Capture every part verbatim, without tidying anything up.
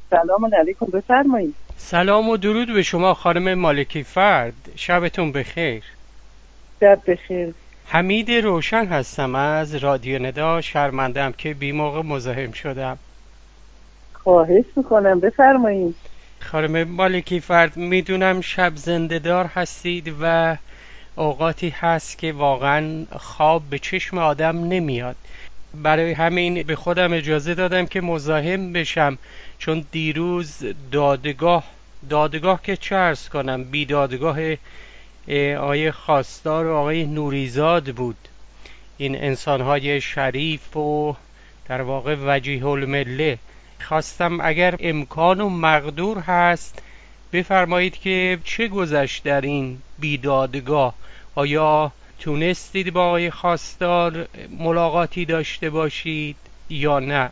سلام علیکم، بفرمایید. سلام و درود به شما خانم مالکی فرد، شبتون بخیر. شب بخیر. حمید روشن هستم از رادیو ندا. شرمندم که بی موقع مزاحم شدم. خواهش میکنم، بفرمایید. خانم مالکی فرد، میدونم شب زنده دار هستید و اوقاتی هست که واقعا خواب به چشم آدم نمیاد. برای همین به خودم اجازه دادم که مزاحم بشم، چون دیروز دادگاه دادگاه که چه عرض کنم، بی دادگاه آقای خواستار و آقای نوریزاد بود. این انسانهای شریف و در واقع وجیه المله. خواستم اگر امکان و مقدور هست بفرمایید که چه گذشت در این بیدادگاه. آیا تونستید با آقای خواستار ملاقاتی داشته باشید یا نه؟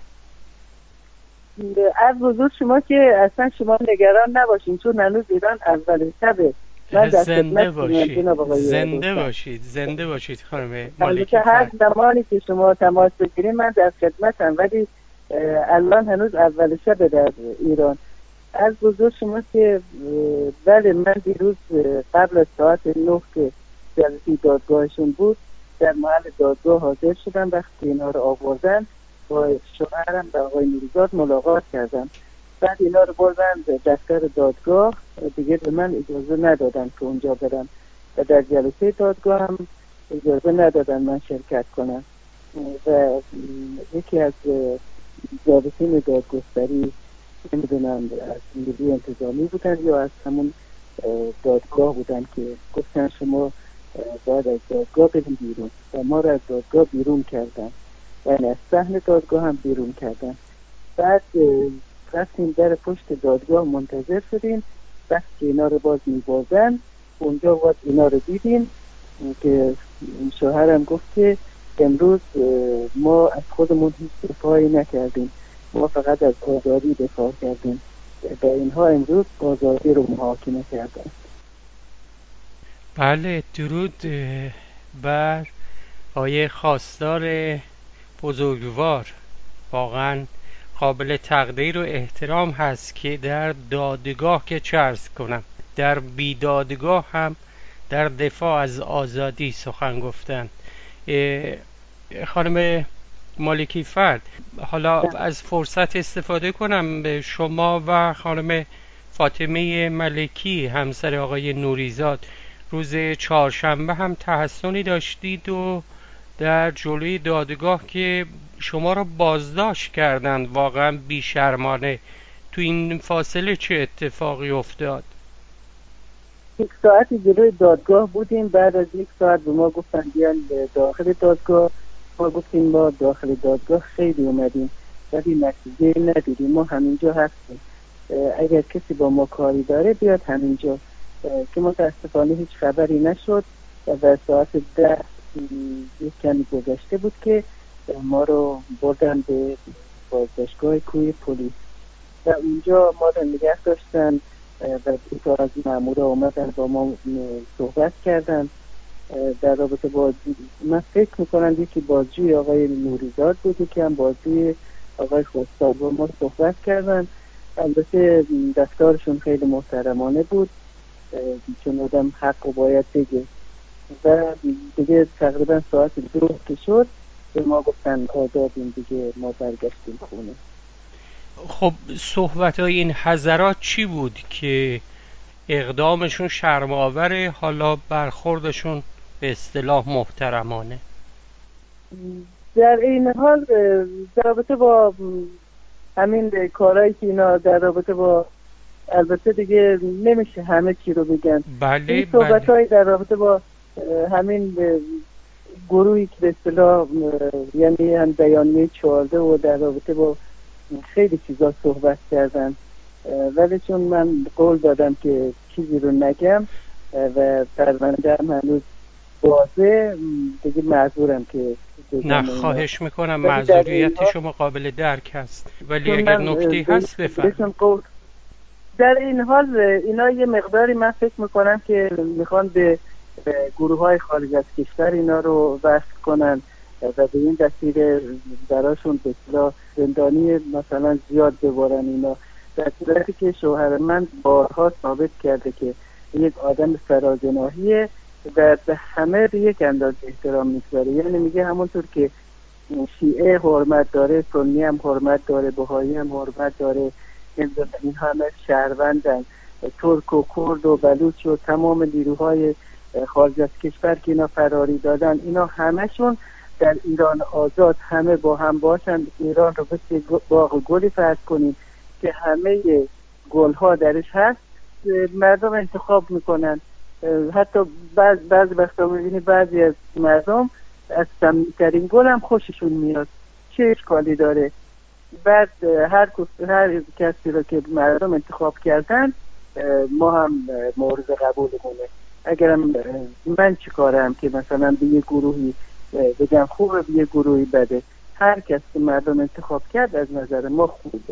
از حضور شما که اصلا شما نگران نباشین، چون هنوز ایران اول شبه. من در زنده خدمت باشید، زنده روشن. باشید، زنده باشید خانم مالکی البته هر فرد. زمانی که شما تماس بگیرین من در خدمتم، ولی الان هنوز اول شب در ایران. از حضور شما که بله، من دیروز قبل از ساعت نه که جلسه دادگاهشون بود در محل دادگاه حاضر شدم. وقتی اینا رو آوردن با شوهرم و آقای نوریزاد ملاقات کردم. بعد اینا رو بردن دفتر دادگاه، دیگه به من اجازه ندادن که اونجا برم و در جلسه دادگاه هم اجازه ندادن من شرکت کنم. و یکی از ضابطین دادگستری، نمیدونم از نیروی انتظامی بودن یا از همون دادگاه بودن، که گفتن شما باید از دادگاه بریم بیرون و ما رو از دادگاه بیرون کردن، یعنی از صحن دادگاه هم بیرون کردن. بعد رفتیم در پشت دادگاه منتظر شدیم. وقتی اینا رو باز می‌بازن اونجا باز اینا رو دیدیم که شوهرم گفت که امروز ما از خودمون هیچ دفاعی نکردیم، ما فقط از آزادی دفاع کردیم و اینها امروز آزادی رو محاکمه کردن. بله، درود بر آقای خواستار بزرگوار. واقعا قابل تقدیر و احترام هست که در دادگاه که چه عرض کنم، در بیدادگاه هم در دفاع از آزادی سخن گفتن. خانم مالکی فرد، حالا از فرصت استفاده کنم به شما و خانم فاطمه ملکی همسر آقای نوریزاد. روز چهارشنبه هم تحسنی داشتید و در جلوی دادگاه که شما را بازداشت کردند، واقعا بیشرمانه. تو این فاصله چه اتفاقی افتاد؟ یک ساعتی جلوی دادگاه بودیم. بعد از یک ساعت به ما گفتن بیان داخل دادگاه. ما گفتیم ما داخل دادگاه خیلی اومدیم ولی نتیجه ندیدیم، ما همینجا هستیم، اگر کسی با ما کاری داره بیاد همینجا. که متاسفانه هیچ خبری نشد و در ساعت ده یک کمی گذشته بود که ما رو بردن به بازداشتگاه کوی پلیس و اونجا ما رو نگه داشتن و دو تا از مامورا اومدن با ما صحبت کردن در رابطه با، من فکر میکنم یکی بازجوی آقای نوریزاد بود که هم بازجوی آقای خواستار، با ما صحبت کردن. البته رفتارشون خیلی محترمانه بود، چون آدم حق رو باید بگه. و دیگه تقریبا ساعت دو که شد به ما گفتن آزادیم، دیگه ما برگشتیم خونه. خب صحبت های این حضرات چی بود که اقدامشون شرم‌آوره، حالا برخوردشون به اصطلاح محترمانه؟ در این حال در رابطه با همین کارهایی که اینا در رابطه با، البته دیگه نمیشه همه چی رو بگن. بله این بله. صحبت‌های در رابطه با همین گروهی که به اصطلاح یعنی هم بیانیه چهارده و در رابطه با خیلی چیزا صحبت کردن، ولی چون من قول دادم که چیزی رو نگم و پرونده هم هنوز بازه، دیگه معذورم که نه خواهش میکنم، ولی در معذوریت شما قابل درک هست، ولی چون اگر من نکته هست بفرمایید. قول در این حال اینا یه مقداری من فکر میکنم که میخوان به گروه های خارج از کشور اینا رو وصل کنن و به این دستیر براشون به اصطلاح زندانی مثلا زیاد ببارن اینا. در صورتی که شوهر من بارها ثابت کرده که یک آدم فرازناهیه و به همه به یک اندازه احترام میگذاره. یعنی میگه همونطور که شیعه حرمت داره، سنی هم حرمت داره، بهایی هم حرمت داره، این همه شهروندن، ترک و کرد و بلوچ و تمام نیروهای خارج از کشور که اینا فراری دادن، اینا همشون در ایران آزاد همه با هم باشن. ایران رو مثل باغ گلی فرض کنیم که همه گلها درش هست، مردم انتخاب میکنن. حتی بعض بعض وقتا میبینی بعضی از مردم از سمی‌ترین گل هم خوششون میاد، چه اشکالی داره؟ بعد هر هر کسی رو که مردم انتخاب کردن ما هم مورد قبولمونه. اگرم من چی کارم که مثلا به یه گروهی بگم خوبه، به یه گروهی بده؟ هر کس که مردم انتخاب کرد از نظر ما خوبه.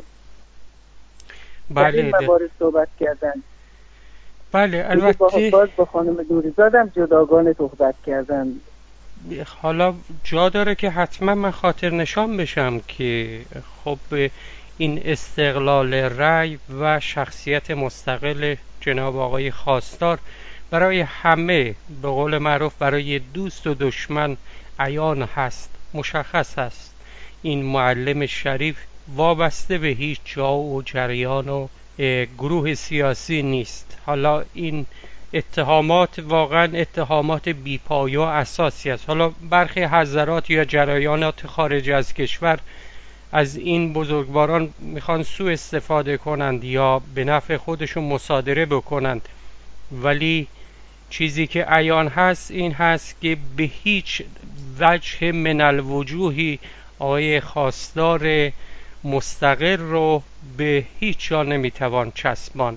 بله این موارد صحبت کردن. بله البته باز با خانم دوریزادم جداگانه صحبت کردن. حالا جا داره که حتما من خاطر نشان بشم که خب این استقلال رأی و شخصیت مستقل جناب آقای خواستار برای همه، به قول معروف برای دوست و دشمن عیان هست، مشخص هست. این معلم شریف وابسته به هیچ جا و جریان و گروه سیاسی نیست. حالا این اتهامات واقعا اتهامات بی‌پایه و اساسی است. حالا برخی حضرات یا جریانات خارج از کشور از این بزرگواران میخوان سوء استفاده کنند یا به نفع خودشون مصادره بکنند، ولی چیزی که عیان هست این هست که به هیچ وجه من الوجوهی آقای خواستار مستقر رو به هیچ جا نمیتوان چسباند.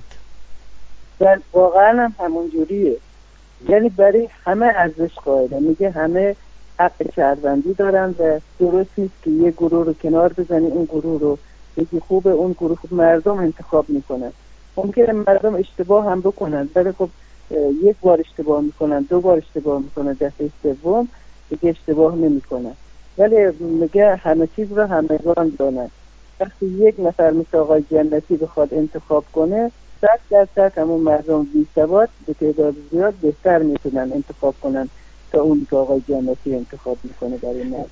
واقعا هم همون جوریه. یعنی برای همه ارزش قائله، میگه همه حق شهروندی دارن و درست نیست که یه گروه رو کنار بزنی اون گروه رو یکی خوبه اون گروه خوب. مردم انتخاب میکنن، ممکنه مردم اشتباه هم بکنن، ولی خب یک بار اشتباه میکنن، دو بار اشتباه میکنن، دفعه سوم دیگه اشتباه نمیکنن. ولی میگه همه چیز رو همگان دانن. وقتی یک نفر مثل آقای جنتی بخواد انتخاب کنه، صد درصد همون مردم بی ثبات به تعداد زیاد بهتر میتونن انتخاب کنن تا اون که آقای جنتی انتخاب میکنه برای مردم.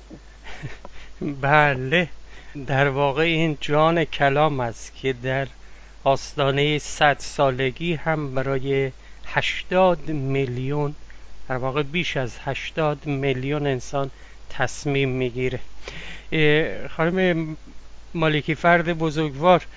بله، در واقع این جان کلام است که در آستانه صد سالگی هم برای هشتاد میلیون، در واقع بیش از هشتاد میلیون انسان تصمیم میگیره. خانم مالکی فرد بزرگوار،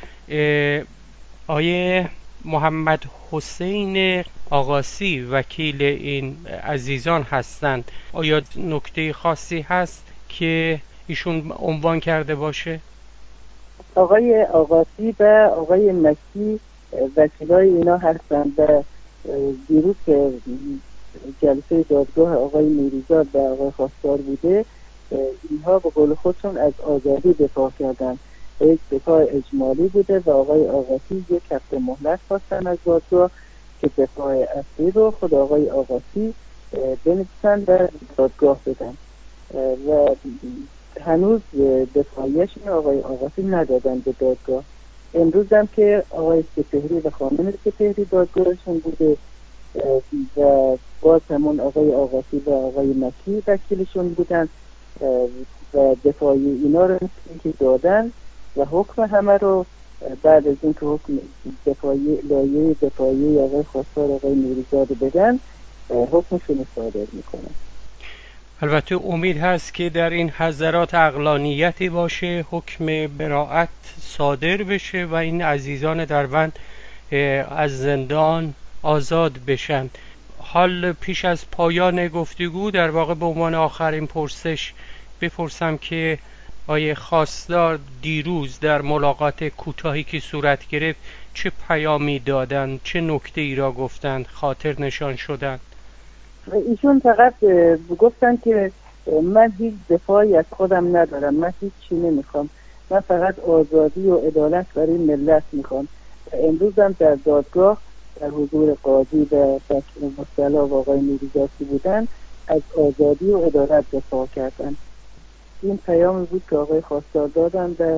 آیه محمد حسین آقاسی وکیل این عزیزان هستند. آیا نکته خاصی هست که ایشون عنوان کرده باشه؟ آقای آقاسی و آقای مکی وکیلای اینا هستند و دیروز که جلسه دادگاه آقای میریزاد و آقای خواستار بوده، اینها به قول خودشون از آزادی دفاع کردن. یک دفاع اجمالی بوده و آقای آقاسی یک هفته مهلت خواستن از دادگاه که دفاع اصلی رو خود آقای آقاسی بنویسن و دادگاه بدن و هنوز دفاعیشون آقای آقاسی ندادن به دادگاه. امروز هم که آقای سپهری و خانم سپهری دادگاهشون بوده و باز همون آقای آقاسی و آقای مکی وکیلشون بودن و دفاعی اینا رو که دادن و حکم همه رو بعد از این که حکم دفاعی لایه دفاعی آقای خواستار آقای میرزاد بدن حکمشون صادر میکنن. البته امید هست که در این حضرات عقلانیتی باشه، حکم براءت صادر بشه و این عزیزان دربند از زندان آزاد بشن. حال پیش از پایان گفتگو در واقع به عنوان آخرین پرسش بپرسم که آیه خواستار دیروز در ملاقات کوتاهی که صورت گرفت چه پیامی دادند، چه نکته ای را گفتند، خاطر نشان شدند؟ ایشون فقط گفتن که من هیچ دفاعی از خودم ندارم، من هیچ چی نمیخوام، من فقط آزادی و عدالت برای ملت میخوام. امروز هم در دادگاه در حضور قاضی و مصطلح و آقای میرزاسی بودن از آزادی و عدالت دفاع کردن. این پیامی بود که آقای خواستار دادن و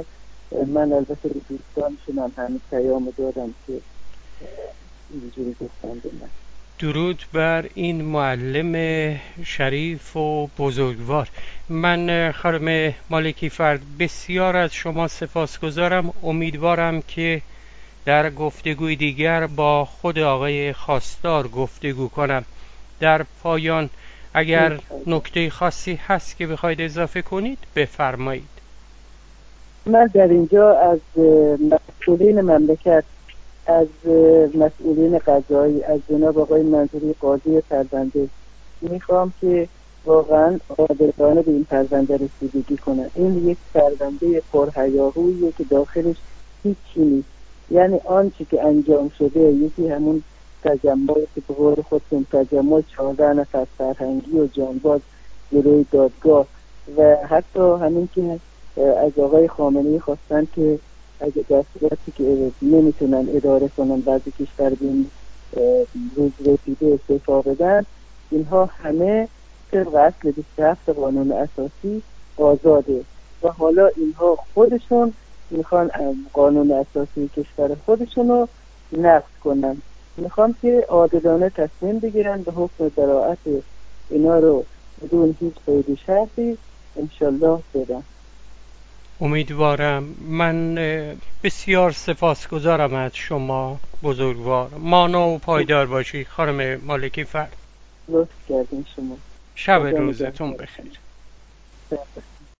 من البته به دوستانشون هم همین پیام دادم که اینجوری گفتن به من. درود بر این معلم شریف و بزرگوار. من خانم مالکی فرد بسیار از شما سپاسگزارم. امیدوارم که در گفتگوی دیگر با خود آقای خواستار گفتگو کنم. در پایان اگر نکته خاصی هست که بخواید اضافه کنید بفرمایید. من در اینجا از مسئولین مملکت، از مسئولین قضایی، از جناب آقای منظوری قاضی فرزنده میخوام که واقعا عادلانه به این پرونده رسیدگی کنن. این یک پرونده پرهیاهوییه که داخلش هیچی نیست. یعنی آنچه که انجام شده یکی همون تجمعی که به قول خودتون تجمع چهارده نفر فرهنگی و جانباز جلوی دادگاه و حتی همین که از آقای خامنه‌ای خواستن که اگه در صورتی که نمیتونن اداره کنن بعضی کشور به این روز رسیده استعفا بدن، اینها همه طبق اصل بیست و هفت قانون اساسی آزاده و حالا اینها خودشون میخوان قانون اساسی کشور خودشون رو نقض کنن. میخوام که عادلانه تصمیم بگیرن به حکم براءت اینا رو بدون هیچ قید و شرطی انشالله بدن. امیدوارم. من بسیار سپاسگزارم از شما بزرگوار. مانا و پایدار باشی خانم مالکی فرد. لطف کردین شما. شب روزتون بخیر.